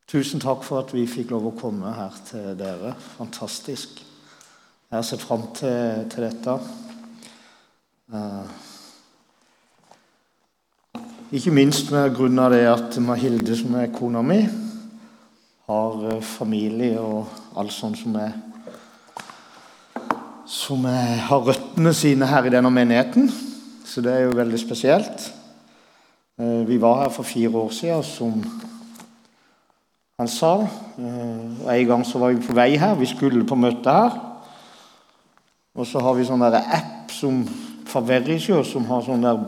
Tusen takk for at vi fikk lov å komme her til dere. Fantastisk. Jeg har sett frem til dette. Ikke minst med grunn av det at Mahilde, som er kona mi, har familie og alt sånt som har røttene sine her i denne menigheten. Så det er jo veldig spesielt. Vi var her for 4 år siden, som han sa. En gang så var vi på vei her, vi skulle på møte her. Og så har vi sånn der app som fra Verisjø, som har sånn der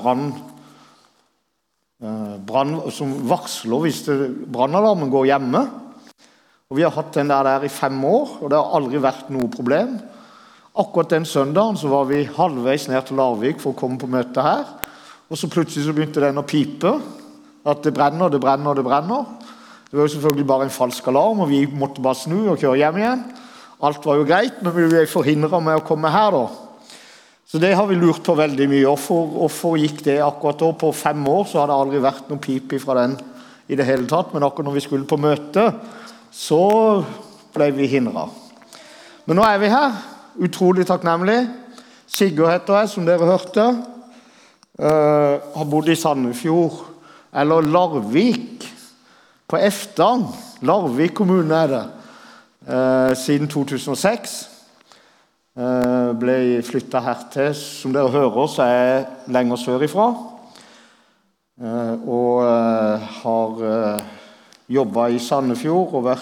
brann som varsler hvis brannalarmen går hjemme. Og vi har hatt den der i 5 år, og det har aldri vært noe problem. Akkurat den søndagen så var vi halvveis ned til Larvik for å komme på møte her. Og så plutselig så begynte den å pipe, at det brenner, det brenner, det brenner. Det var jo selvfølgelig bare en falsk alarm, og vi måtte bare snu og kjøre hjem igjen. Alt var jo greit, men vi ble forhindret med å komme her da. Så det har vi lurt på veldig mye. Hvorfor gikk det akkurat da? På 5 år så har det aldri vært noen pip fra den i det hele tatt, men akkurat når vi skulle på møte, så ble vi hindret. Men nå er vi her, utrolig takknemlig. Sigurd heter jeg, som dere hørte. Har bodd i Sandefjord, eller Larvik, på Eftan. Larvik kommune er det. Siden 2006. Ble flyttet her til. Som dere hører, så er jeg lenger sør ifra. Og har jobbet i Sandefjord og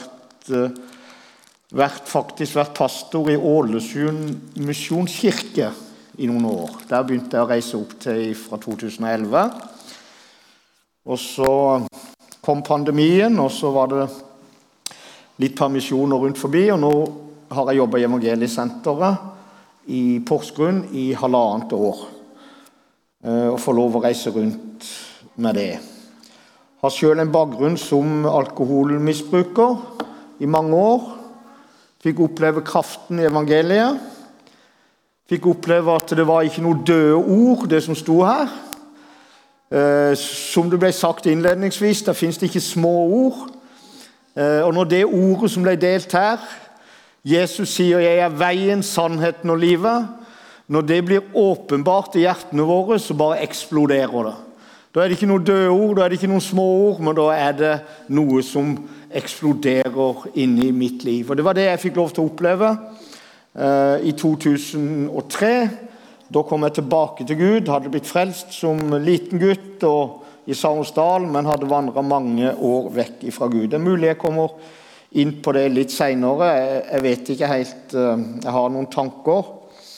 faktisk vært pastor i Ålesund misjonskirke i noen år. Der begynte jeg å reise opp til fra 2011. Og så kom pandemien, og så var det litt permisjoner rundt forbi, og nå har jeg jobbet i Evangeliesenteret i Porsgrunn i 1,5 år. Og får lov å reise rundt med det. Har selv en bakgrunn som alkoholmisbruker i mange år. Fikk oppleve kraften i evangeliet. Fikk oppleve at det var ikke noe døde ord, det som sto her. Som det ble sagt innledningsvis, der finnes det ikke små ord. Og når det ordet som ble delt her, Jesus sier, jeg er veien, sannheten og livet, når det blir åpenbart i hjertene våre, så bare eksploderer det. Da er det ikke noe døde ord, da er det ikke noen små ord, men da er det noe som eksploderer inn i mitt liv. Og det var det jeg fikk lov til å oppleve i 2003. Da kom jeg tilbake til Gud, hadde blitt frelst som liten gutt og i Sarnsdal, men hadde vandret mange år vekk fra Gud. Det er mulig jeg kommer inn på det litt senere. Jeg vet ikke helt, jeg har noen tanker.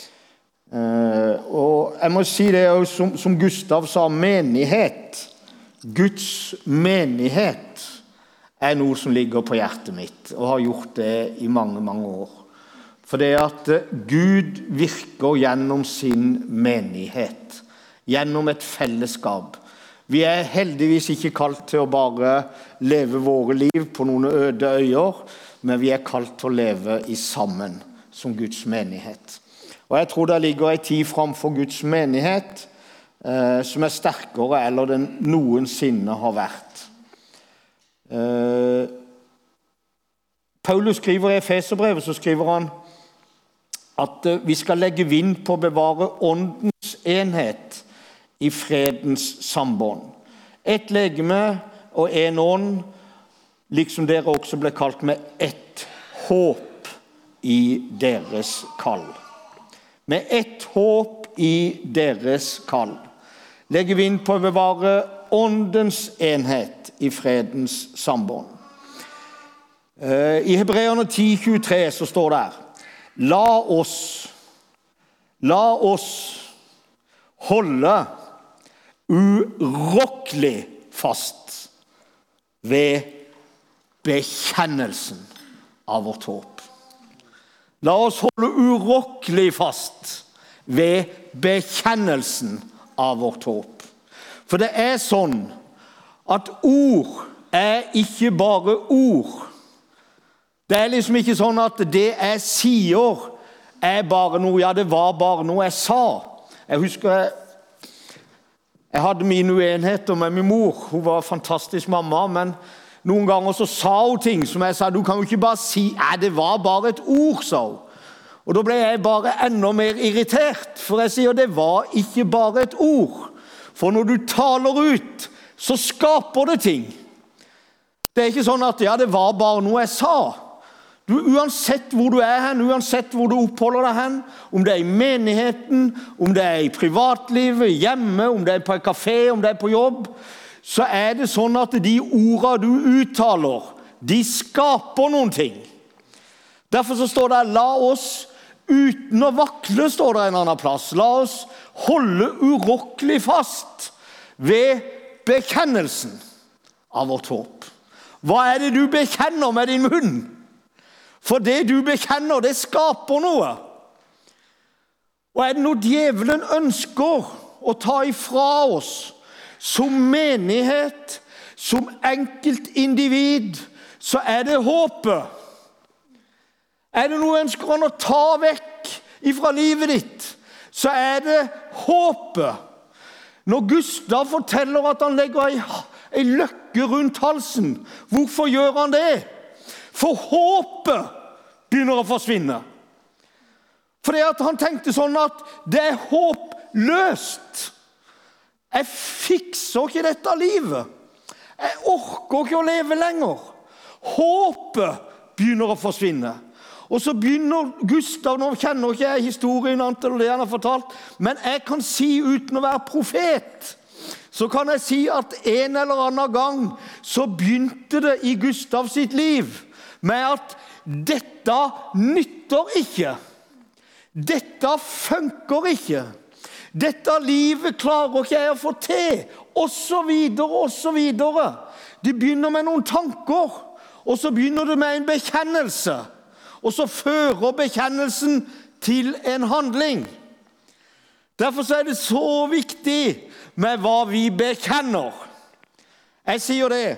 Og jeg må si det som Gustav sa, menighet, Guds menighet er noe som ligger på hjertet mitt, og har gjort det i mange, mange år. For det at Gud virker gjennom sin menighet, gjennom et fellesskap. Vi er heldigvis ikke kalt til å bare leve våre liv på noen øde øyer, men vi er kalt til å leve i sammen som Guds menighet. Og jeg tror det ligger en tid framfor Guds menighet som er sterkere eller den noensinne har vært. Paulus skriver i Efeserbrevet, så skriver han at vi skal legge vind på å bevare åndens enhet i fredens sambånd. Et legeme og en ånd, liksom dere også ble kalt med ett håp i deres kall. Med ett håp i deres kall. Legge vind på å bevare åndens enhet i fredens sambånd. I Hebreerne 10:23 så står det her, La oss holde urokkelig fast ved bekjennelsen av vårt håp. La oss holde urokkelig fast ved bekjennelsen av vårt håp. For det er sånn at ord er ikke bare ord. Det er liksom ikke sånn at det jeg sier er bare noe, ja det var bare noe jeg sa. Jeg husker jeg hadde mine uenigheter med min mor. Hun var en fantastisk mamma, men noen ganger så sa hun ting som jeg sa, du kan jo ikke bare si, det var bare et ord, sa hun. Og da ble jeg bare enda mer irritert, for jeg sier, det var ikke bare et ord. For når du taler ut, så skaper det ting. Det er ikke sånn at, det var bare noe jeg sa. Du, uansett hvor du er hen, uansett hvor du oppholder deg hen, om det er i menigheten, om det er i privatlivet, hjemme, om det er på en kafé, om det er på jobb, så er det sånn at de ordene du uttaler, de skaper noen ting. Derfor så står det, la oss uten å vakle, står det en annen plass. La oss holde urokkelig fast ved bekjennelsen av vårt håp. Hva er det du bekjenner med din munn? For det du bekjenner, det skaper noe. Og er det noe djevelen ønsker å ta ifra oss, som menighet, som enkeltindivid, så er det håpet. Er det noe ønsker han å ta vekk ifra livet ditt, så er det håpet. Når Gustav forteller at han legger en løkke rundt halsen, hvorfor gjør han det? For håpet begynner å forsvinne. Fordi at han tenkte sånn at det er håpløst. Jeg fikser ikke dette livet. Jeg orker ikke å leve lenger. Håpet begynner å forsvinne. Og så begynner Gustav, nå kjenner ikke jeg historien annet det han har fortalt, men jeg kan si uten å være profet, så kan jeg si at en eller annen gang så begynte det i Gustav sitt liv med at dette nytter ikke. Dette funker ikke. Dette livet klarer ikke jeg å få til, og så videre, og så videre. Det begynner med noen tanker, og så begynner det med en bekjennelse. Og så fører bekjennelsen til en handling. Derfor så er det så viktig med hva vi bekjenner. Jeg sier det,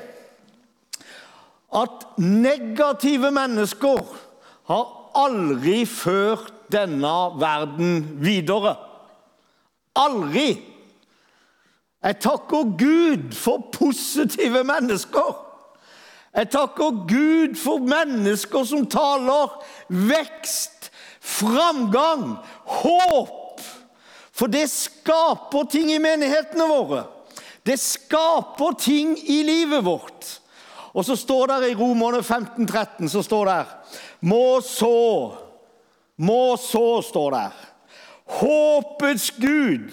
at negative mennesker har aldri ført denne verden videre. Aldri. Jeg takker Gud for positive mennesker. Jeg takker Gud for mennesker som taler vekst, framgang, håp. For det skaper ting i menighetene våre. Det skaper ting i livet vårt. Og så står det i Romerne 15:13, så står det, må så står det, håpets Gud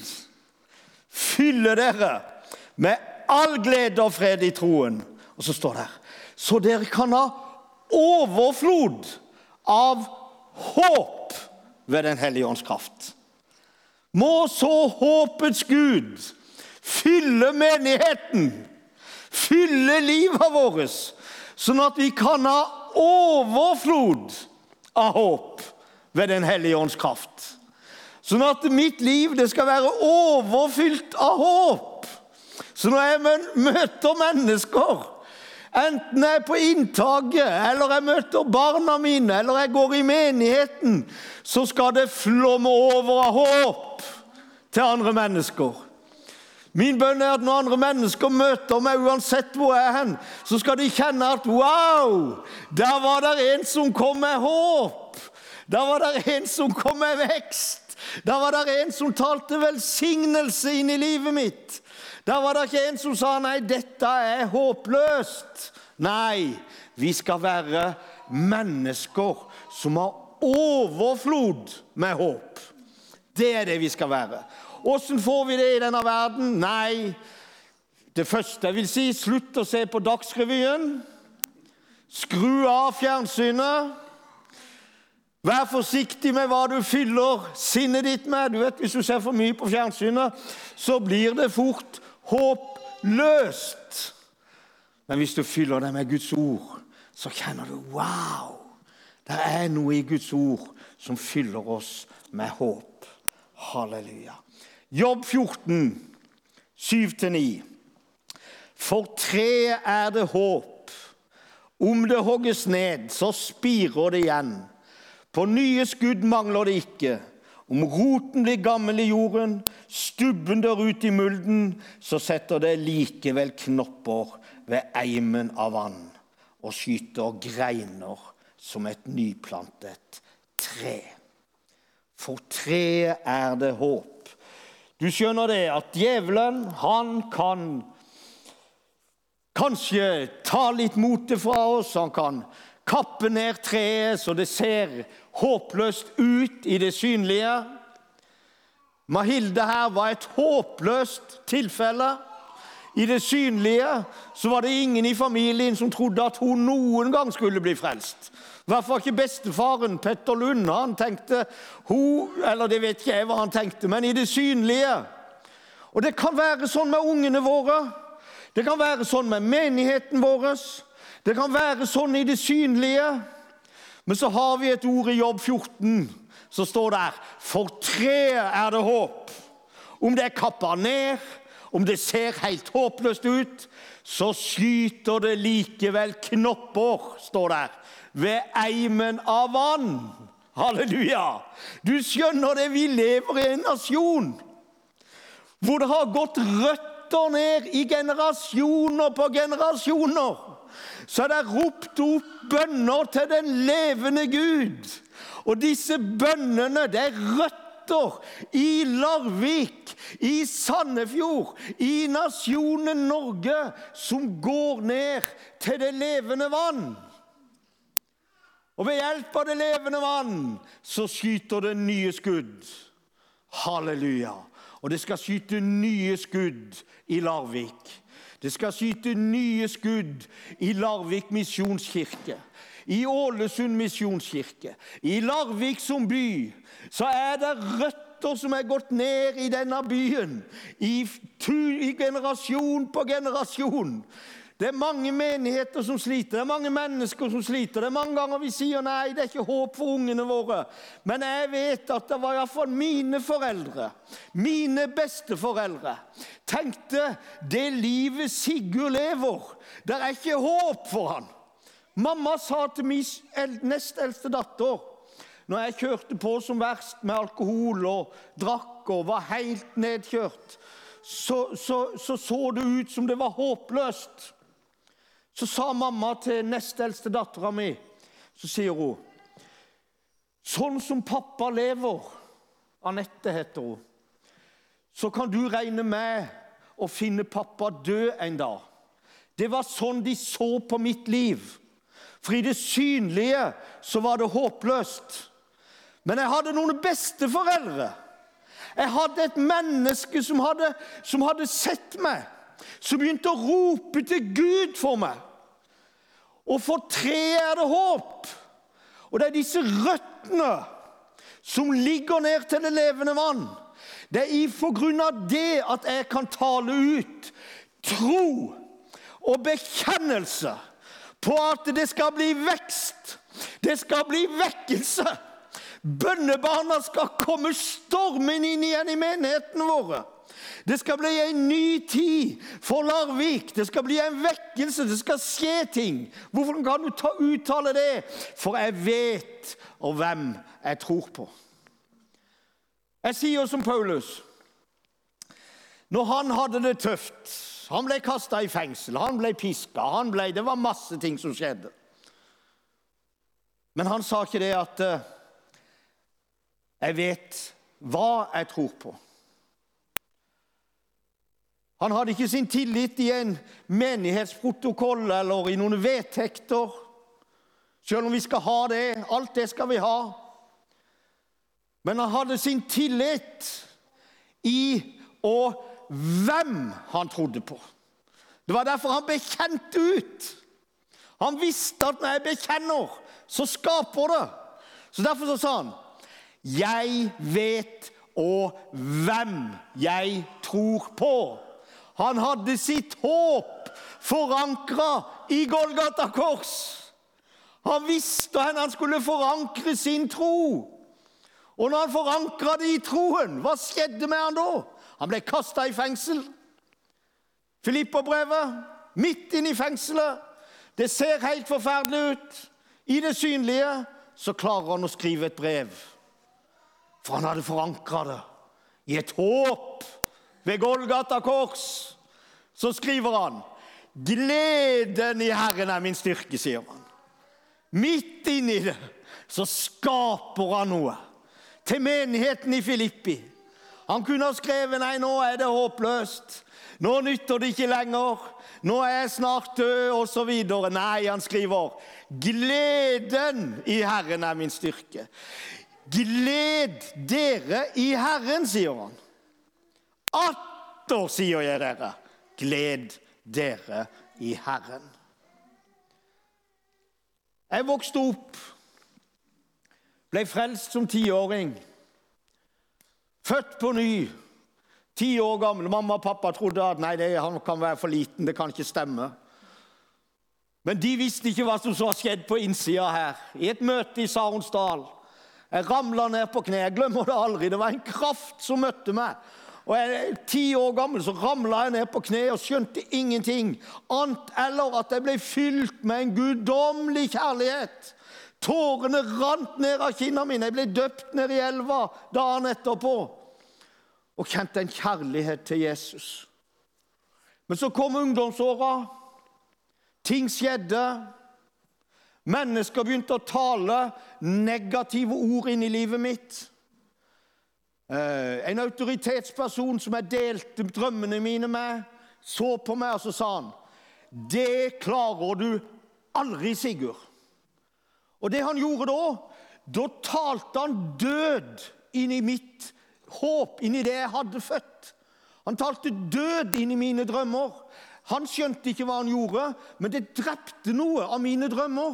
fyller dere med all glede og fred i troen. Og så står det, så dere kan ha overflod av håp ved den hellige ånds kraft. Må så håpets Gud fylle menigheten, fylle livet vårt, sånn at vi kan ha overflod av håp ved den hellige ånds kraft. Sånn at mitt liv det skal være overfylt av håp. Så når jeg møter mennesker, enten jeg er på inntaket, eller jeg møter barna mine, eller jeg går i menigheten, så skal det flomme over av håp til andre mennesker. Min bønn er at når andre mennesker møter meg, uansett hvor jeg er hen, så skal de kjenne at wow, der var det en som kom med håp. Der var det en som kom med vekst. Der var det en som talte velsignelse inn i livet mitt. Der var det ikke en som sa, nei, dette er håpløst. Nei, vi skal være mennesker som har overflod med håp. Det er det vi skal være. Hvordan får vi det i denne verden? Nei, det første jeg vil si, slutt å se på Dagsrevyen. Skru av fjernsynet. Vær forsiktig med hva du fyller sinnet ditt med. Du vet, hvis du ser for mye på fjernsynet, så blir det fort håpløst. Men hvis du fyller det med Guds ord, så kjenner du, wow, det er noe i Guds ord som fyller oss med håp. Halleluja. Jobb 14, 7-9. For treet er det håp. Om det hogges ned, så spirer det igjen. På nye skudd mangler det ikke. Om roten blir gammel i jorden, stubben dør ut i mulden, så setter det likevel knopper ved eimen av vann og skyter greiner som et nyplantet tre. For treet det håp. Du skjønner det at djevelen, han kan kanskje ta litt motet fra oss, han kan kappe ned treet så det ser håpløst ut i det synlige. Mahilde her var et håpløst tilfelle. I det synlige så var det ingen i familien som trodde at hun noen gang skulle bli frelst. I hvert fall ikke bestefaren, Petter Lund. Han tenkte, eller det vet ikke jeg hva han tenkte, men i det synlige. Og det kan være sånn med ungene våre. Det kan være sånn med menigheten vår. Det kan være sånn i det synlige. Men så har vi et ord i Jobb 14, så står der, for treet det håp. Om det kappet ned, om det ser helt håpløst ut, så skyter det likevel knopper, står der, ved eimen av vann. Halleluja! Du skjønner det, vi lever i en nasjon hvor det har gått røtter ned i generasjoner på generasjoner. Så det ropt opp bønner til den levende Gud. Og disse bønnene, det røtter i Larvik, i Sandefjord, i nasjonen Norge, som går ned til det levende vann. Og ved hjelp av det levende vann, så skyter det nye skudd. Halleluja! Og det skal skyte nye skudd i Larvik. Det skal skyte nye skudd i Larvik misjonskirke, i Ålesund misjonskirke, i Larvik som by. Så det røtter som gått ned i denne byen, i generasjon på generasjon. Det mange menigheter som sliter, det mange mennesker som sliter. Det mange ganger vi sier nei, det ikke håp for ungene våre. Men jeg vet at det var i hvert fall mine foreldre, mine besteforeldre, tenkte det livet Sigurd lever, det ikke håp for han. Mamma sa til min nest eldste datter, når jeg kjørte på som verst med alkohol og drakk og var helt nedkjørt, så det ut som det var håpløst. Så sa mamma til nest eldste datteren min, så sier hun, sånn som pappa lever, Annette heter hun, så kan du regne med å finne pappa død en dag. Det var sånn de så på mitt liv. For i det synlige så var det håpløst. Men jeg hadde noen besteforeldre. Jeg hadde et menneske som hadde sett meg, som begynte å rope til Gud for meg. Og for treet det håp. Og det disse røttene som ligger ned til det levende vann. Det på grunn av det at jeg kan tale ut tro og bekjennelse på at det skal bli vekst. Det skal bli vekkelse. Bønnebarna skal komme stormen inn igjen i menigheten våre. Det skal bli en ny tid for Larvik. Det skal bli en vekkelse. Det skal skje ting. Hvorfor kan du uttale det? For jeg vet og hvem jeg tror på. Jeg sier som Paulus. Når han hadde det tøft, han ble kastet i fengsel, han ble pisket, det var masse ting som skjedde. Men han sa ikke det at jeg vet hva jeg tror på. Han hadde ikke sin tillit i en menighetsprotokoll eller i noen vedtekter. Selv om vi skal ha det, alt det skal vi ha. Men han hadde sin tillit i hvem han trodde på. Det var derfor han bekjente ut. Han visste at når jeg bekjenner, så skaper det. Så derfor så sa han, jeg vet hvem jeg tror på. Han hadde sitt håp forankret i Golgata kors. Han visste at han skulle forankre sin tro. Og når han forankret det i troen, hva skjedde med han da? Han ble kastet i fengsel. Filipperbrevet, midt inn i fengselet. Det ser helt forferdelig ut. I det synlige så klarer han å skrive et brev. For han hadde forankret det i et håp ved Golgata kors. Så skriver han, gleden i Herren min styrke, sier han. Midt inni det så skaper han noe til menigheten i Filippi. Han kunne ha skrevet, nei, nå det håpløst. Nå nytter det ikke lenger. Nå jeg snart død, og så videre. Nei, han skriver, gleden i Herren min styrke. Gled dere i Herren, sier han. Atter sier jeg dere, gled dere i Herren. Jeg vokste opp, ble frelst som 10-åring, født på ny, 10 år gammel. Mamma og pappa trodde at nei, han kan være for liten, det kan ikke stemme. Men de visste ikke hva som så skjedd på innsida her. I et møte i Saronsdal, jeg ramlet ned på kne, jeg glemmer det aldri, det var en kraft som møtte meg. Og jeg 10 år gammel så ramlet jeg ned på kne og skjønte ingenting, annet eller at jeg ble fylt med en guddommelig kjærlighet. Tårene rant ned av kinna mine, jeg ble døpt ned i elva dagen etterpå, og kjente en kjærlighet til Jesus. Men så kom ungdomsåra, ting skjedde, mennesker begynte å tale negative ord inn i livet mitt. En autoritetsperson som jeg delte drømmene mine med, så på meg og så sa han, det klarer du aldri, Sigurd. Og det han gjorde da talte han død inn i mitt håp, inn i det jeg hadde født. Han talte død inn i mine drømmer. Han skjønte ikke hva han gjorde, men det drepte noe av mine drømmer.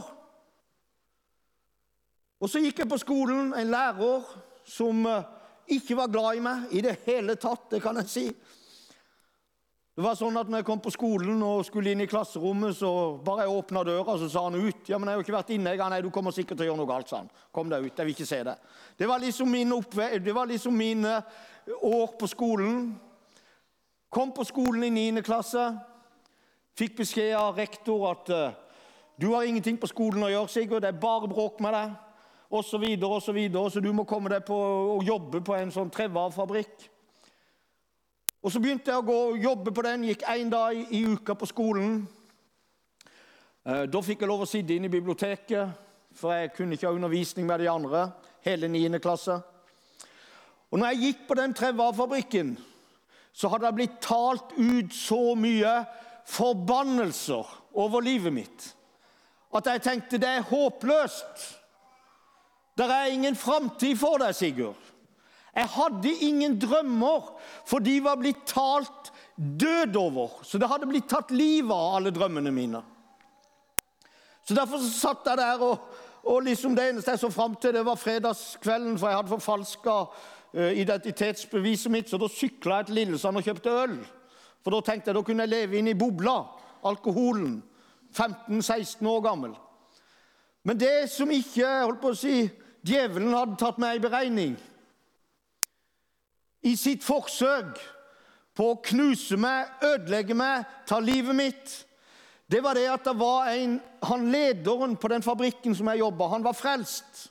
Og så gikk jeg på skolen, en lærer som ikke var glad i meg i det hele tatt, det kan jeg si. Det var sånn at når jeg kom på skolen og skulle inn i klasserommet, så bare jeg åpnet døra, så sa han ut. Ja, men jeg har jo ikke vært inne. Nei, du kommer sikkert til å gjøre noe galt, sa han. Kom deg ut, jeg vil ikke se det. Det var liksom mine år på skolen. Kom på skolen i 9. klasse. Fikk beskjed av rektor at du har ingenting på skolen å gjøre, Sigurd. Det bare bråk med deg. Og så videre, og så videre. Så du må komme deg på å jobbe på en sånn trevarefabrikk. Og så begynte jeg å gå og jobbe på den, gikk 1 dag i uka på skolen. Da fikk jeg lov å sitte inn i biblioteket, for jeg kunne ikke ha undervisning med de andre, hele 9. klasse. Og når jeg gikk på den trevarefabrikken, så hadde jeg blitt talt ut så mye forbannelser over livet mitt, at jeg tenkte det håpløst. Det ingen fremtid for deg, Sigurd. Jeg hadde ingen drømmer, for de var blitt talt død over. Så det hadde blitt tatt livet av alle drømmene mine. Så derfor så satt jeg der, og liksom det eneste jeg så frem til, det var fredagskvelden, for jeg hadde forfalsket identitetsbeviset mitt, så da syklet jeg til Lillesand og kjøpte øl. For da tenkte jeg, da kunne jeg leve inn i bobla, alkoholen, 15-16 år gammel. Men det som ikke, holdt på å si, djevelen hadde tatt meg i beregning, i sitt forsøk på å knuse meg, ødelegge meg, ta livet mitt, det var det at det var han lederen på den fabrikken som jeg jobbet, han var frelst.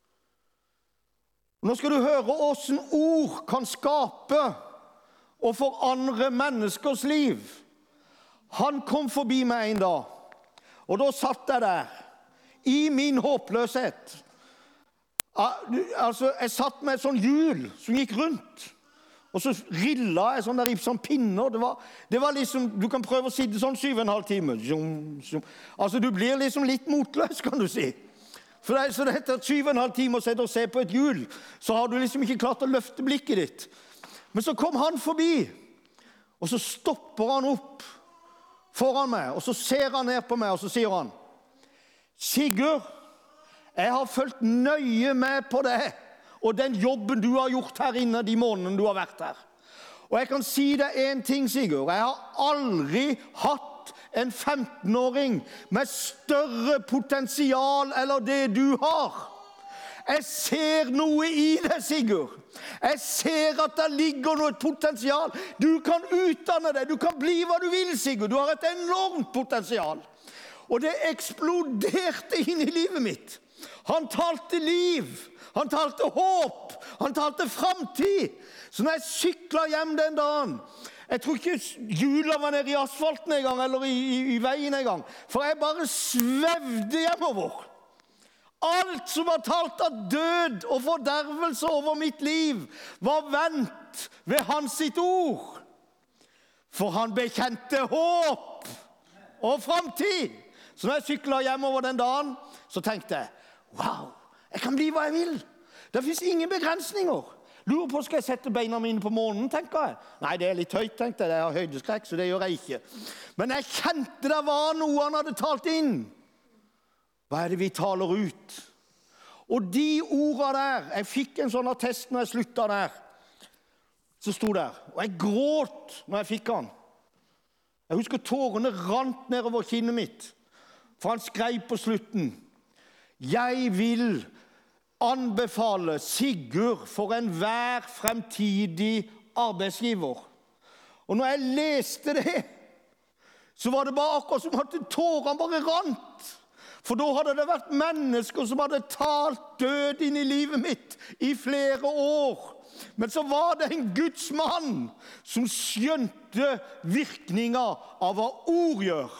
Nå skal du høre hvordan ord kan skape og forandre menneskers liv. Han kom forbi meg en dag, og da satt jeg der, i min håpløshet. Altså, jeg satt med et sånn hjul som gikk rundt, og så rillet jeg sånn der i sånn pinner. Det var liksom, du kan prøve å sitte sånn 7,5 timer. Altså, du blir liksom litt motløs, kan du si. For så etter 7,5 timer å se på et hjul, så har du liksom ikke klart å løfte blikket ditt. Men så kom han forbi, og så stopper han opp foran meg, og så ser han ned på meg, og så sier han, Sigurd, jeg har følt nøye med på det, og den jobben du har gjort her inne de månedene du har vært her. Og jeg kan si deg en ting, Sigurd. Jeg har aldri hatt en 15-åring med større potensial eller det du har. Jeg ser noe i det, Sigurd. Jeg ser at det ligger noe potensial. Du kan utdanne deg, du kan bli hva du vil, Sigurd. Du har et enormt potensial. Og det eksploderte inn i livet mitt. Han talte liv. Han talte håp, han talte fremtid. Så når jeg syklet hjem den dagen, Jeg tror ikke hjula var nede i asfalten en gang, eller i veien en gang. For jeg bare svevde hjemover. Alt som var talt av død og fordervelse over mitt liv, var vendt ved hans sitt ord. For han bekjente håp og fremtid. Så når jeg syklet hjemover den dagen, så tenkte jeg, wow, jeg kan bli hva jeg vil. Det finnes ingen begrensninger. Lurer på, skal jeg sette beina mine på månen, tenker jeg. Nei, det er litt høyt, tenkte jeg. Det har høydeskrekk, så det gjør jeg ikke. Men jeg kjente det var noe han hadde talt inn. Hva er det vi taler ut? Og de ordene der, jeg fikk en sånn attest når jeg sluttet der. Så sto der, og jeg gråt når jeg fikk han. Jeg husker tårene rant nedover kinnet mitt. For han skrev på slutten, jeg vil anbefale Sigurd for enhver fremtidig arbeidsgiver. Og når jeg leste det, så var det bare akkurat som at tårene bare rant. For da hadde det vært mennesker som hadde talt død inn i livet mitt i flere år. Men så var det en Guds mann som skjønte virkningen av hva ord gjør.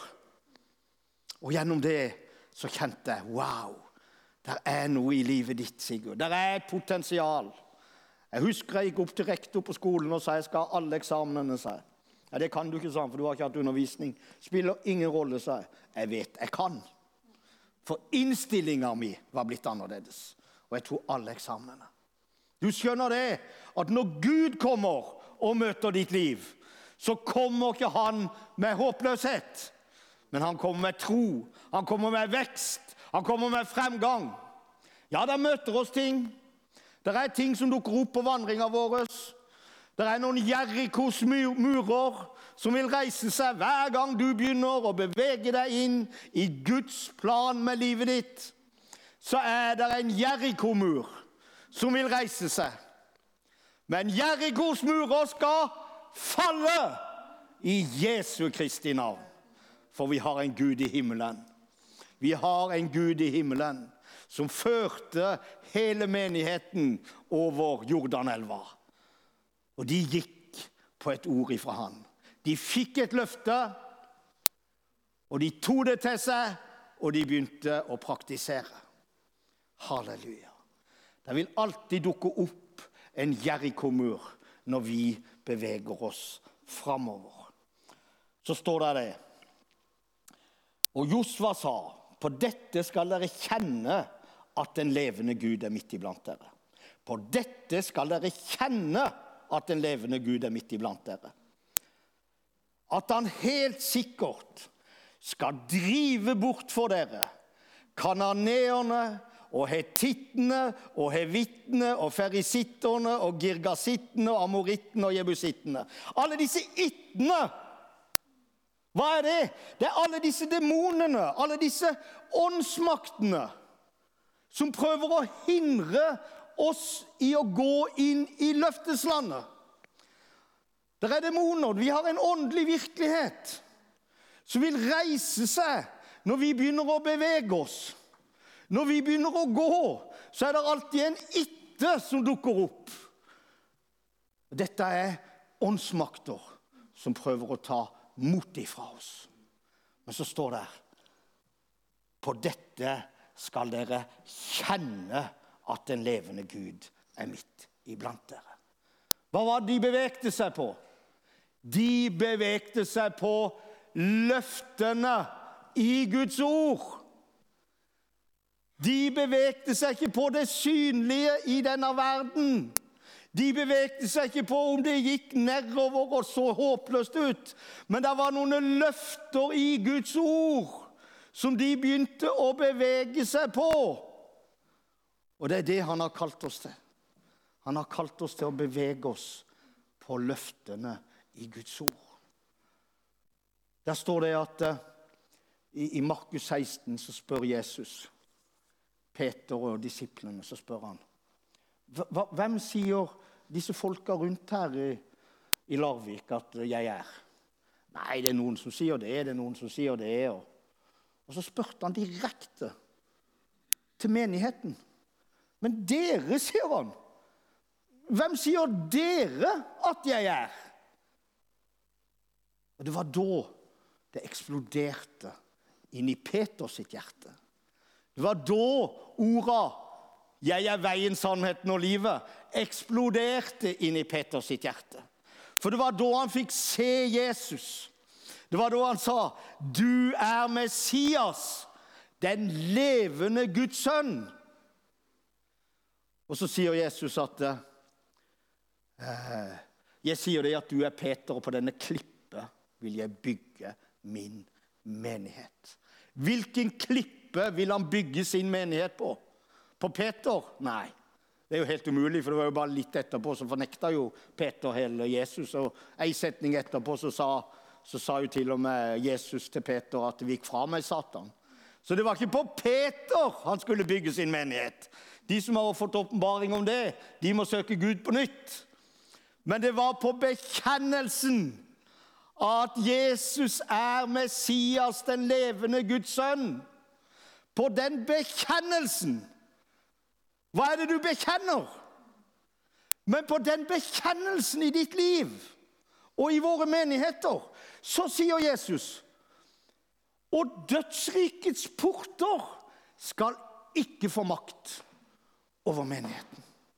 Og gjennom det så kjente jeg, wow, der er noe i livet ditt, Sigurd. Der er et potensial. Jeg husker jeg gikk opp til rektor på skolen og sa jeg skal ha alle eksamenene, sa jeg. Ja, det kan du ikke, sa han, for du har ikke hatt undervisning. Spiller ingen rolle, sa jeg. Jeg vet, jeg kan. For innstillingen min var blitt annerledes. Og jeg tok alle eksamenene. Du skjønner det, at når Gud kommer og møter ditt liv, så kommer ikke han med håpløshet. Men han kommer med tro. Han kommer med vekst. Han kommer med fremgang. Ja, det møter oss ting. Det er ting som dukker opp på vandringen vår. Det er noen Jerikos murer som vil reise seg hver gang du begynner å bevege deg inn i Guds plan med livet ditt. Så er det en Jeriko-mur som vil reise seg. Men Jerikos murer skal falle i Jesu Kristi navn. For vi har en Gud i himmelen. Vi har en Gud i himmelen som førte hele menigheten over Jordanelva. Og de gikk på et ord ifra han. De fikk et løfte, og de tog det til seg, og de begynte å praktisere. Halleluja. Det vil alltid dukke opp en Jeriko-mur når vi beveger oss fremover. Så står det det. Og Josva sa, på dette skal dere kjenne at den levende Gud er midt iblant dere. På dette skal dere kjenne at den levende Gud er midt iblant dere. At han helt sikkert skal drive bort for dere kananeerne og hetittene og hevittene og ferisitterne og girgasittene og amorittene og jebusittene. Alle disse ittene. Hva er det? Det er alle disse demonene, alle disse åndsmaktene som prøver å hindre oss i å gå inn i løfteslandet. Det er demoner, vi har en åndelig virkelighet som vil reise seg når vi begynner å bevege oss. Når vi begynner å gå, så er det alltid en itte som dukker opp. Dette er åndsmakter som prøver å ta mot ifra oss. Men så står det på dette skal dere kjenne at den levende Gud er midt iblant dere. Hva var det de bevegte seg på? De bevegte seg på løftene i Guds ord. De bevegte seg ikke på det synlige i denne verden. De bevegte seg ikke på om det gikk nedover og så håpløst ut. Men det var noen løfter i Guds ord som de begynte å bevege seg på. Og det er det han har kalt oss til. Han har kalt oss til å bevege oss på løftene i Guds ord. Der står det at i Markus 16 så spør Jesus Peter og disiplene, så spør han, hvem sier disse folka rundt her i Larvik at jeg er? Nei, det er noen som sier det, det er noen som sier det. Og så spurte han direkte til menigheten. Men dere, sier han. Hvem sier dere at jeg er? Og det var da det eksploderte inn i Peters sitt hjerte. Det var da ordet «Jeg er veien, sannheten og livet» eksploderte inn i Peters sitt hjerte. For det var da han fikk se Jesus. Det var da han sa, «Du er Messias, den levende Guds sønn». Og så sier Jesus at «Jeg sier det at du er Peter, og på denne klippe vil jeg bygge min menighet». Hvilken klippe vil han bygge sin menighet på? På Peter? Nei, det er jo helt umulig, for det var jo bare litt etterpå så fornektet jo Peter hele Jesus, og en setning etterpå så sa jo til og med Jesus til Peter at «Vik fra meg, Satan». Så det var ikke på Peter han skulle bygge sin menighet. De som har fått åpenbaring om det, de må søke Gud på nytt. Men det var på bekjennelsen at Jesus er Messias, den levende Guds sønn. På den bekjennelsen. Hva er det du bekjenner? Men på den bekjennelsen i ditt liv og i våre menigheter, så sier Jesus, og dødsrikets porter skal ikke få makt over menigheten.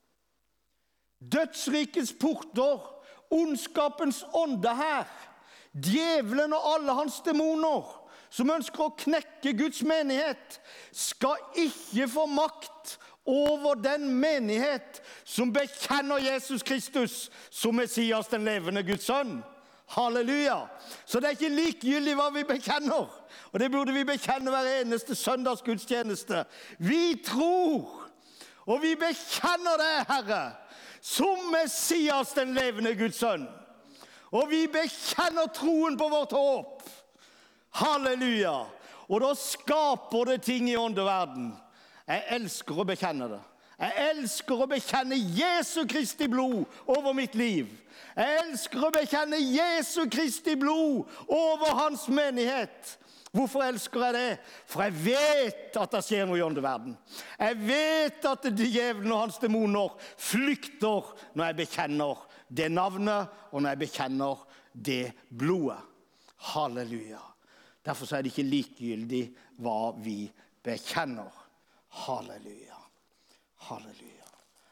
Dødsrikets porter, ondskapens ånde her, djevelen og alle hans dæmoner, som ønsker å knekke Guds menighet, skal ikke få makt over den menighet som bekjenner Jesus Kristus som Messias, den levende Guds sønn. Halleluja! Så det er ikke likegyldig hva vi bekjenner, og det burde vi bekjenne hver eneste søndagsgudstjeneste. Vi tror, og vi bekjenner det, Herre, som Messias, den levende Guds sønn. Og vi bekjenner troen på vårt håp. Halleluja! Og da skaper det ting i åndeverden. Jeg elsker å bekjenne det. Jeg elsker å bekjenne Jesu Kristi blod over mitt liv. Jeg elsker å bekjenne Jesu Kristi blod over hans menighet. Hvorfor elsker jeg det? For jeg vet at det skjer noe i åndeverden. Jeg vet at djevelen og hans dæmoner flykter når jeg bekjenner det navnet, og når jeg bekjenner det blodet. Halleluja. Derfor er det ikke likegyldig hva vi bekjenner. Halleluja. Halleluja.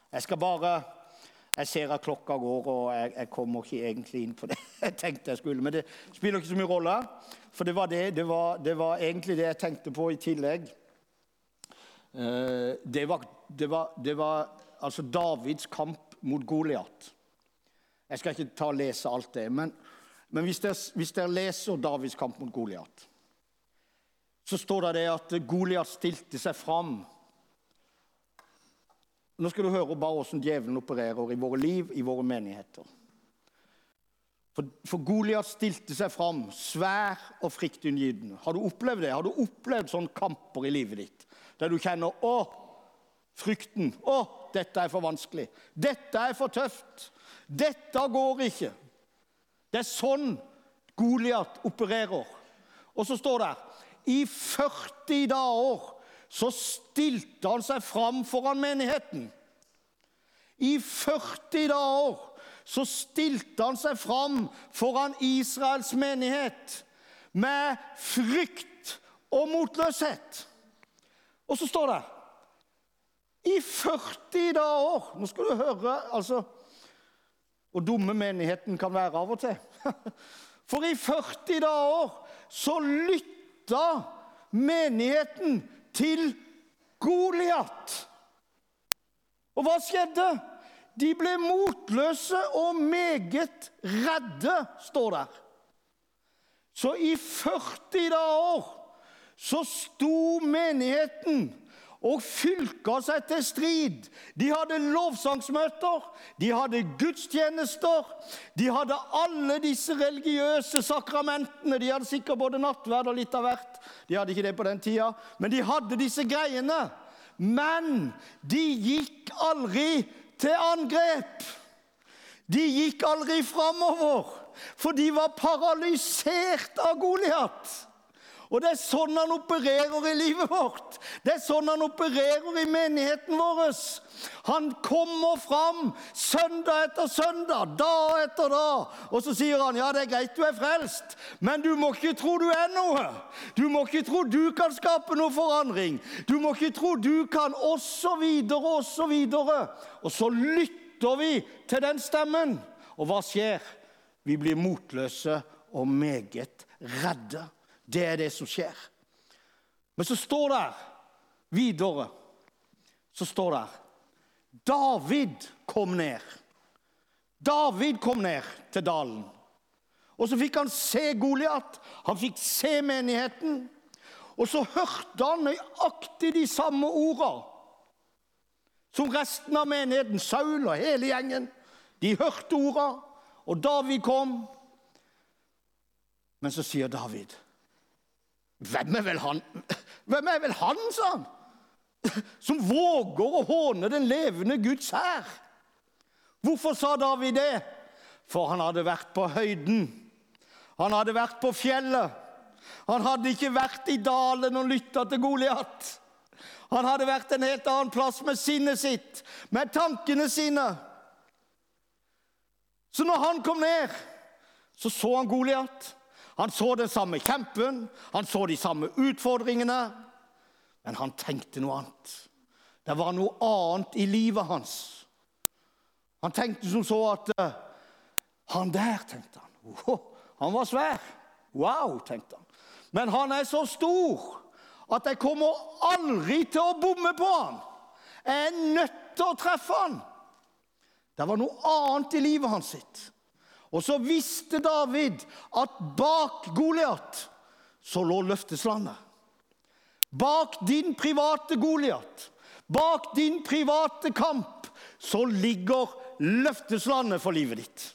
Jeg ser at klokka går, og jeg kommer ikke egentlig inn på det jeg tenkte jeg skulle, men det spiller ikke så mye rolle, for det var egentlig det jeg tenkte på i tillegg. Det var altså Davids kamp mot Goliat. Jeg skal ikke ta og lese alt det, men hvis dere leser Davids kamp mot Goliat, så står det at Goliat stilte seg fram. Nå skal du høre bare hvordan djevelen opererer i våre liv, i våre menigheter. For Goliat stilte seg fram, svær og fryktinngytende. Har du opplevd det? Har du opplevd sånne kamper i livet ditt? Der du kjenner, frykten, dette er for vanskelig. Dette er for tøft. Dette går ikke. Det er sånn Goliat opererer. Og så står det, i 40 dager så stilte han seg fram foran menigheten. I 40 dager så stilte han seg fram foran Israels menighet med frykt og motløshet. Og så står det, i 40 dager, nå skal du høre, altså, og dumme menigheten kan være av og til. For i 40 dager så lytta menigheten til Goliat. Og hva skjedde? De ble motløse og meget redde, står der. Så i 40 dager så sto menigheten og fylka seg til strid. De hadde lovsangsmøter, de hadde gudstjenester, de hadde alle disse religiøse sakramentene. De hadde sikkert både nattverd og litt av hvert. De hadde ikke det på den tida, men de hadde disse greiene. Men de gikk aldri til angrep. De gikk aldri framover, for de var paralysert av Goliat. Og det sånn han opererer i livet vårt. Det sånn han opererer i menigheten vår. Han kommer fram søndag etter søndag, dag etter dag. Og så sier han, ja, det greit, du frelst, men du må ikke tro du noe. Du må ikke tro du kan skape noe forandring. Du må ikke tro du kan, og så videre, og så videre. Og så lytter vi til den stemmen. Og hva skjer? Vi blir motløse og meget redde. Det det som skjer. Men så står der videre, så står der, David kom ned. David kom ned til dalen. Og så fikk han se Goliat. Han fikk se menigheten. Og så hørte han nøyaktig de samme ordene som resten av menigheten, Saul og hele gjengen. De hørte ordene, og David kom. Men så sier David, hvem vel han? Hvem vel han, sa han, som våger å håne den levende Guds hær? Hvorfor sa David det? For han hadde vært på høyden. Han hadde vært på fjellet. Han hadde ikke vært i dalen og lyttet til Goliat. Han hadde vært en helt annen plass med sinnet sitt, med tankene sine. Så når han kom ned, så han Goliat. Han så den samme kjempen, han så de samme utfordringene, men han tenkte noe annet. Det var noe annet i livet hans. Han tenkte som så at han der, tenkte han. Han var svær. Wow, tenkte han. Men han så stor at jeg kommer aldri til å bomme på han. Jeg nødt til å treffe han. Det var noe annet i livet hans sitt. Og så visste David at bak Goliat så lå løfteslandet. Bak din private Goliat, bak din private kamp, så ligger løfteslandet for livet ditt.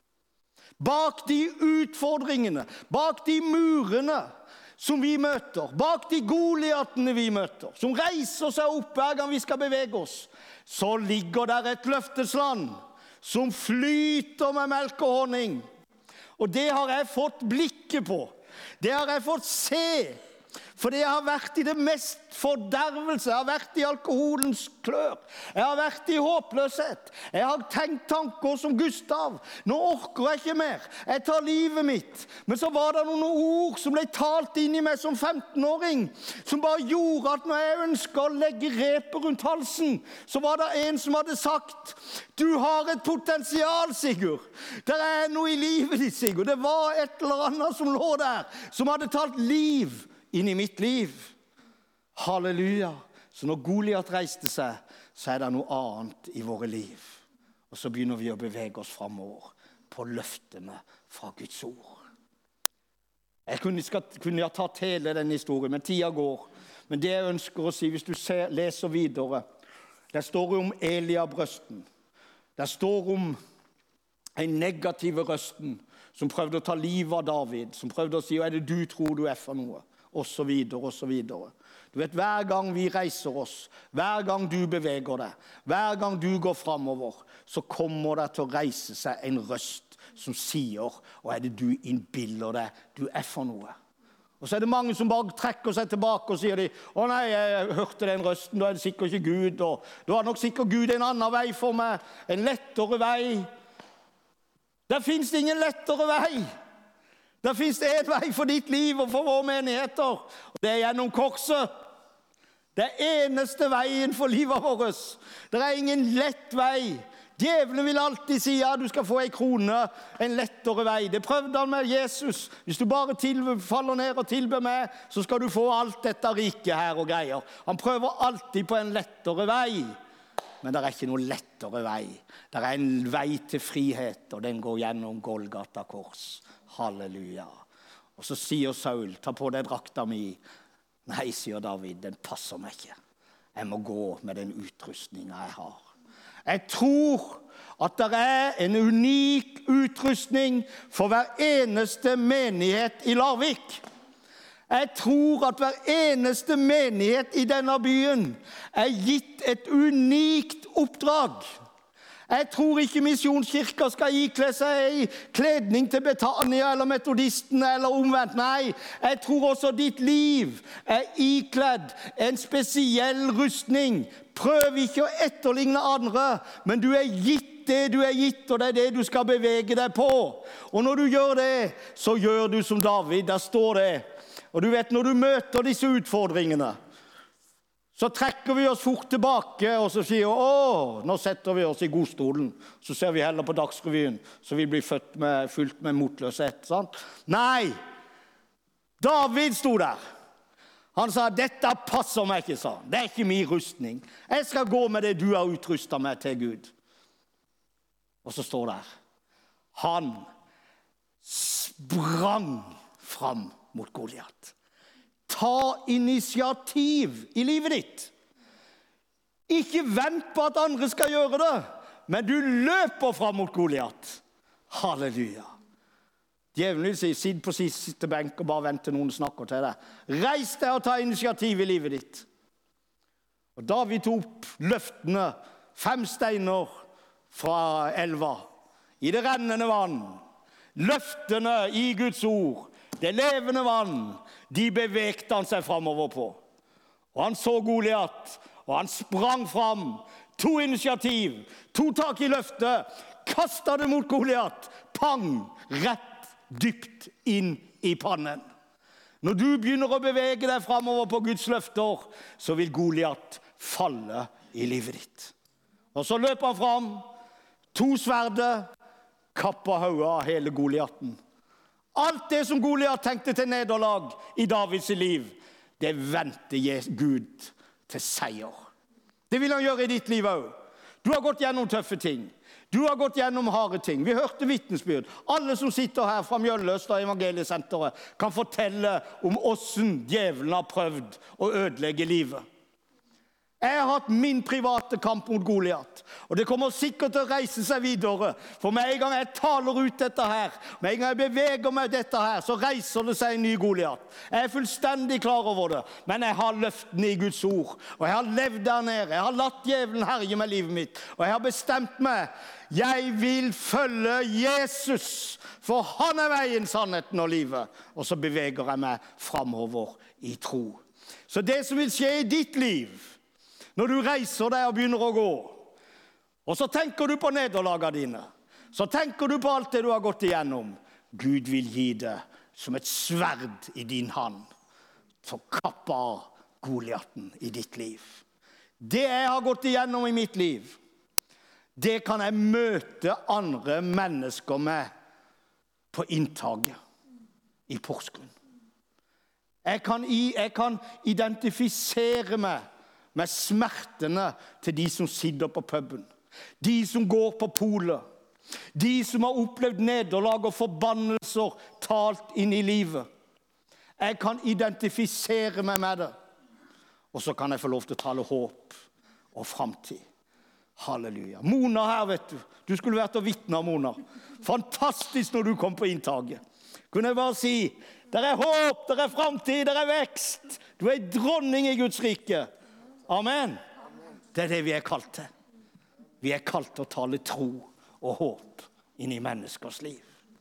Bak de utfordringene, bak de murene som vi møter, bak de Goliatene vi møter, som reiser seg opp hver gang vi skal bevege oss, så ligger der et løftesland som flyter med melk og honning. Og det har jeg fått blikket på. Det har jeg fått se. Fordi jeg har vært i det mest fordervelse. Jeg har vært i alkoholens klør. Jeg har vært i håpløshet. Jeg har tenkt tanker som Gustav. Nå orker jeg ikke mer. Jeg tar livet mitt. Men så var det noen ord som ble talt inn i meg som 15-åring, som bare gjorde at når jeg ønsket å legge repet rundt halsen, så var det en som hadde sagt, du har et potensial, Sigurd. Det noe i livet ditt, Sigurd. Det var et eller annet som lå der, som hadde talt liv inn i mitt liv. Halleluja. Så når Goliat reiste seg, så det noe annet i våre liv. Og så begynner vi å bevege oss fremover på løftene fra Guds ord. Jeg kunne ha tatt hele den historien, men tida går. Men det jeg ønsker å si, hvis du leser videre, det står om Eliab-røsten. Det står om en negativ røsten som prøvde å ta livet av David, som prøvde å si, hva det du tror du for noe? Og så videre, og så videre. Du vet, hver gang vi reiser oss, hver gang du beveger deg, hver gang du går fremover, så kommer det til å reise seg en røst som sier, hva det du innbiller deg du for noe? Og så det mange som bare trekker seg tilbake og sier de, å nei, jeg hørte den røsten, da det sikkert ikke Gud, og da nok sikkert Gud en annen vei for meg, en lettere vei. Der finnes det ingen lettere vei. Det finnes en vei for ditt liv og for våre menigheter, og det gjennom korset. Det eneste veien for livet vårt. Det ingen lett vei. Djevelen vil alltid si, ja, du skal få en krone, en lettere vei. Det prøvde han med Jesus. Hvis du bare faller ned og tilber meg, så skal du få alt dette riket her og greier. Han prøver alltid på en lettere vei. Men det ikke noe lettere vei. Det en vei til frihet, og den går gjennom Golgata kors. Halleluja. Og så sier Saul, ta på deg drakta mi. Nei, sier David, den passer meg ikke. Jeg må gå med den utrustningen jeg har. Jeg tror at det en unik utrustning for hver eneste menighet i Larvik. Jeg tror at hver eneste menighet i denne byen gitt et unikt oppdrag. Jeg tror ikke misjonskirka skal ikle seg i kledning til Betania eller metodistene eller omvendt. Nei, jeg tror også ditt liv ikledd en spesiell rustning. Prøv ikke å etterligne andre, men du gitt det du gitt, og det det du skal bevege deg på. Og når du gjør det, så gjør du som David, der står det. Og du vet, når du møter disse utfordringene, så trekker vi oss fort tilbake, og så sier vi, nå setter vi oss i godstolen. Så ser vi heller på Dagsrevyen, så vi blir fullt med motløshet. Sant? Nei, David sto der. Han sa, dette passer meg ikke, sa han. Det ikke min rustning. Jeg skal gå med det du har utrustet meg til, Gud. Og så står det her, han sprang fram mot Goliat. Ta initiativ i livet ditt. Ikke vent på at andre skal gjøre det, men du løper fram mot Goliat. Halleluja. Djevelen vil si, sitt på siste benk og bare vent til noen snakker til deg. Reis deg og ta initiativ i livet ditt. Og David tok opp løftene, 5 steiner fra elva, i det rennende vann. Løftene i Guds ord, det levende vann, de bevegte han seg fremover på. Og han så Goliat, og han sprang fram, tok initiativ, tok tak i løftet, kastet det mot Goliat, pang, rett dypt inn i pannen. Når du begynner å bevege deg fremover på Guds løfter, så vil Goliat falle i livet ditt. Og så løper han fram, 2 sverder, kapper hodet av hele Goliaten. Alt det som Goliat tenkte til nederlag i Davids liv, det vendte Gud til seier. Det vil han gjøre i ditt liv også. Du har gått gjennom tøffe ting. Du har gått gjennom harde ting. Vi hørte vittnesbyrd. Alle som sitter her fra Mjølløst og Evangeliesenteret kan fortelle om hvordan djevelen har prøvd å ødelegge livet. Jeg har hatt min private kamp mot Goliat, og det kommer sikkert til å reise seg videre. For med en gang jeg taler ut dette her, med en gang jeg beveger meg dette her, så reiser det seg en ny Goliat. Jeg fullstendig klar over det, men jeg har løftene i Guds ord, og jeg har levd der nede. Jeg har latt djevelen herje med livet mitt, og jeg har bestemt meg. Jeg vil følge Jesus, for han veien, sannheten og livet. Og så beveger jeg meg fremover i tro. Så det som vil skje i ditt liv, når du reiser deg og begynner å gå, og så tenker du på nederlagene dine, så tenker du på alt det du har gått igjennom, Gud vil gi det som et sverd i din hand, for å kappe av Goliaten i ditt liv. Det jeg har gått igjennom i mitt liv, det kan jeg møte andre mennesker med på inntaket i Porsgrunn. Jeg kan identifisere meg med smertene til de som sitter på puben, de som går på polet, de som har opplevd nederlag og forbannelser talt inn i livet. Jeg kan identifisere meg med det, og så kan jeg få lov til å tale håp og fremtid. Halleluja. Mona her, vet du. Du skulle vært og vitne, Mona. Fantastisk når du kom på inntaket. Kunne jeg bare si, der håp, der fremtid, der vekst. Du dronning i Guds rike. Amen. Det det vi kalt til. Vi kalt til å tale tro og håp inn i menneskers liv.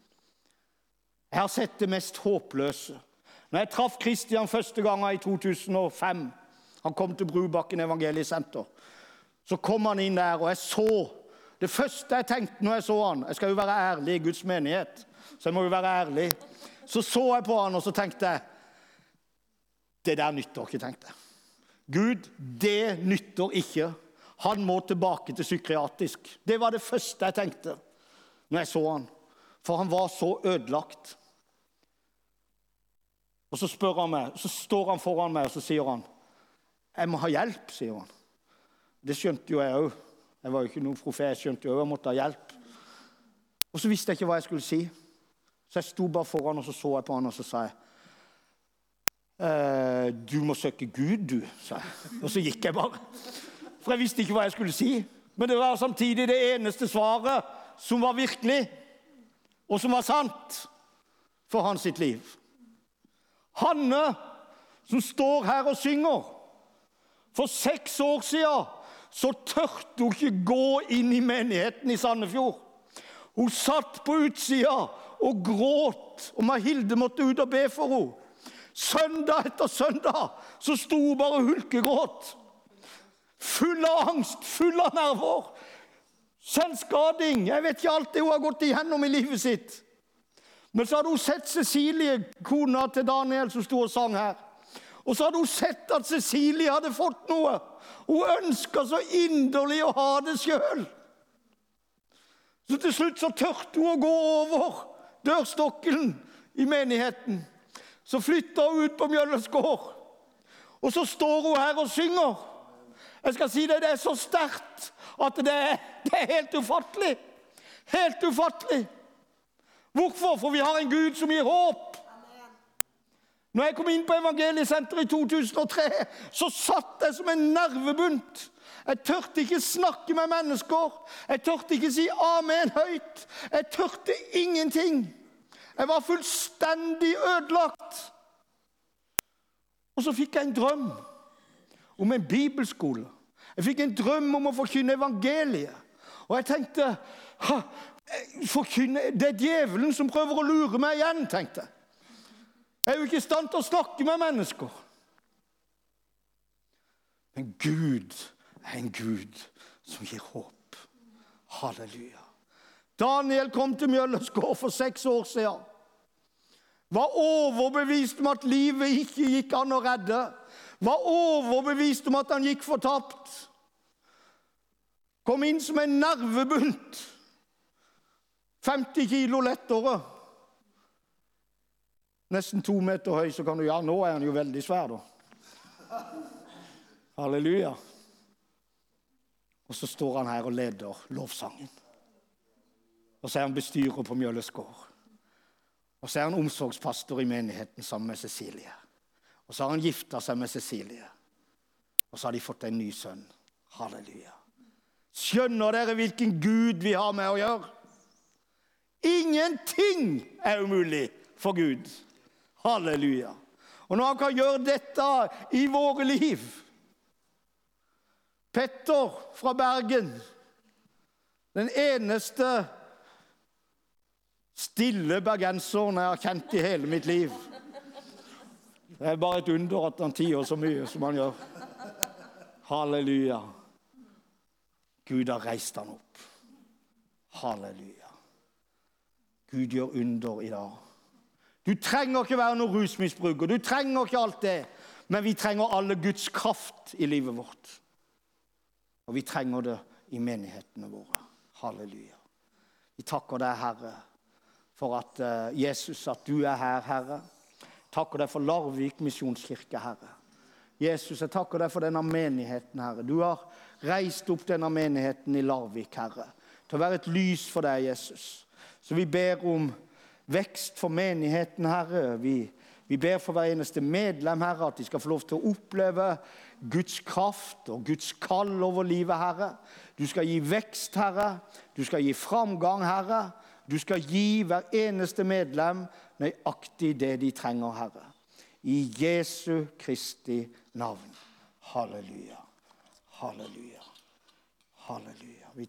Jeg har sett det mest håpløse. Når jeg traff Kristian første gangen i 2005, han kom til Brubakken Evangeliesenter, så kom han inn der, og jeg så, det første jeg tenkte når jeg så han, jeg skal jo være ærlig i Guds menighet, så jeg må jo være ærlig, så jeg på han, og så tenkte jeg, det der nytter ikke, tenkte jeg. Gud, det nytter ikke. Han må tilbake til psykiatrisk. Det var det første jeg tenkte når jeg så han. For han var så ødelagt. Og så spør han meg, så står han foran meg, og så sier han, jeg må ha hjelp, sier han. Det skjønte jo jeg også. Jeg var jo ikke noen profet, jeg skjønte jo jeg måtte ha hjelp. Og så visste jeg ikke hva jeg skulle si. Så jeg sto bare foran, og så jeg på han, og så sa jeg, du må søke Gud, du, sa jeg. Og så gikk jeg bare. For jeg visste ikke hva jeg skulle si. Men det var samtidig det eneste svaret som var virkelig, og som var sant for hans sitt liv. Hanne, som står her og synger, for 6 år siden, så tørte hun ikke gå inn i menigheten i Sandefjord. Hun satt på utsida og gråt, og Mahilde måtte ut og be for henne. Søndag etter søndag så sto hun bare og hulkegråt. Full av angst, full av nerver. Selvskading, jeg vet ikke alt det hun har gått igjennom i livet sitt. Men så hadde hun sett Cecilie, kona til Daniel, som stod og sang her. Og så hadde hun sett at Cecilie hadde fått noe. Hun ønsket så inderlig å ha det selv. Så til slutt så tørte hun å gå over dørstokken i menigheten. Så flyttet hun ut på Mjølles gård. Og så står hun her og synger. Jeg skal si det, det er så sterkt at det er helt ufattelig. Helt ufattelig. Hvorfor? For vi har en Gud som gir håp. Når jeg kom inn på Evangeliesenteret i 2003, så satt jeg som en nervebunt. Jeg tørte ikke snakke med mennesker. Jeg tørte ikke si amen høyt. Jeg tørte ingenting. Jeg var fullstendig ødelagt. Og så fikk jeg en drøm om en bibelskole. Jeg fikk en drøm om å forkynne evangeliet. Og jeg tenkte, det er djevelen som prøver å lure meg igjen, tenkte jeg. Jeg er jo ikke i stand til å snakke med mennesker. Men Gud er en Gud som gir håp. Halleluja. Daniel kom til Mjølles gård for 6 år siden. Var overbevist om at livet ikke gikk an å redde. Var overbevist om at han gikk fortapt. Kom inn som en nervebunt. 50 kilo lettere. Nesten 2 meter høy, så kan du, ja, nå er han jo veldig svær da. Halleluja. Og så står han her og leder lovsangen. Og så er han bestyrer på Mjølles gård. Og så er han omsorgspastor i menigheten sammen med Cecilie. Og så har han giftet seg med Cecilie. Og så har de fått en ny sønn. Halleluja. Skjønner dere hvilken Gud vi har med å gjøre? Ingenting er umulig for Gud. Halleluja. Og når han kan gjøre dette i våre liv. Petter fra Bergen, den eneste stille bergenseren jeg har kjent i hele mitt liv. Det er bare et under at han tier så mye som han gjør. Halleluja. Gud har reist han opp. Halleluja. Gud gjør under i dag. Du trenger ikke være noen rusmisbruker, du trenger ikke alt det, men vi trenger alle Guds kraft i livet vårt. Og vi trenger det i menighetene våre. Halleluja. Vi takker deg, Herre, for at Jesus, at du er her, Herre. Takker deg for Larvik Misjonskirke, Herre. Jesus, jeg takker deg for denne menigheten, Herre. Du har reist opp denne menigheten i Larvik, Herre, til å være et lys for deg, Jesus. Så vi ber om vekst for menigheten, Herre. Vi ber for hver eneste medlem, Herre, at de skal få lov til å oppleve Guds kraft og Guds kall over livet, Herre. Du skal gi vekst, Herre. Du skal gi framgang, Herre. Du skal gi hver eneste medlem nøyaktig det de trenger, Herre. I Jesu Kristi navn. Halleluja. Halleluja. Halleluja. Vi